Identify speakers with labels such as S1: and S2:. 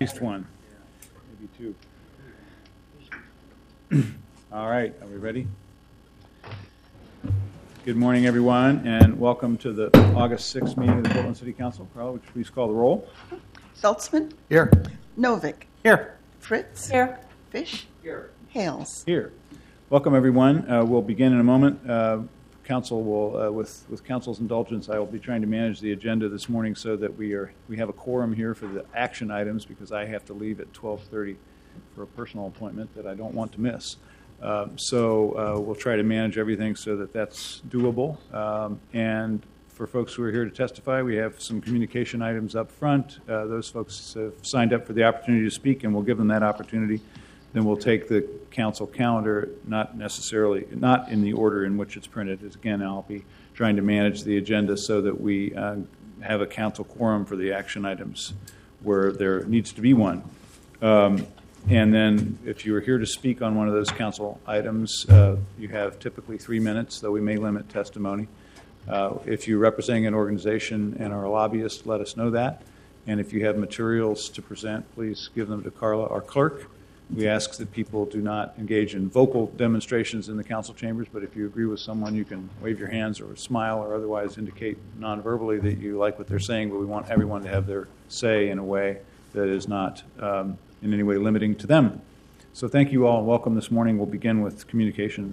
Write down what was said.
S1: least one, maybe two. All right, are we ready? Good morning, everyone, and welcome to the August 6th meeting of the Portland City Council. Carl, would you please call the roll?
S2: Saltzman?
S3: Here.
S2: Novick?
S3: Here.
S2: Fritz?
S4: Here.
S2: Fish?
S3: Here.
S2: Hales?
S1: Here. Welcome, everyone. We'll begin in a moment. Council will, with Council's indulgence, I will be trying to manage the agenda this morning so that we have a quorum here for the action items because I have to leave at 12:30 for a personal appointment that I don't want to miss. So we'll try to manage everything so that that's doable. And for folks who are here to testify, we have some communication items up front. Those folks have signed up for the opportunity to speak, and we'll give them that opportunity. Then we'll take the council calendar, not in the order in which it's printed. Again, I'll be trying to manage the agenda so that we have a council quorum for the action items where there needs to be one. And then if you are here to speak on one of those council items, you have typically 3 minutes, though we may limit testimony. If you're representing an organization and are a lobbyist, let us know that. And if you have materials to present, please give them to Carla, our clerk. We ask that people do not engage in vocal demonstrations in the council chambers, but if you agree with someone, you can wave your hands or smile or otherwise indicate non-verbally that you like what they're saying, but we want everyone to have their say in a way that is not in any way limiting to them. So thank you all and welcome this morning. We'll begin with communication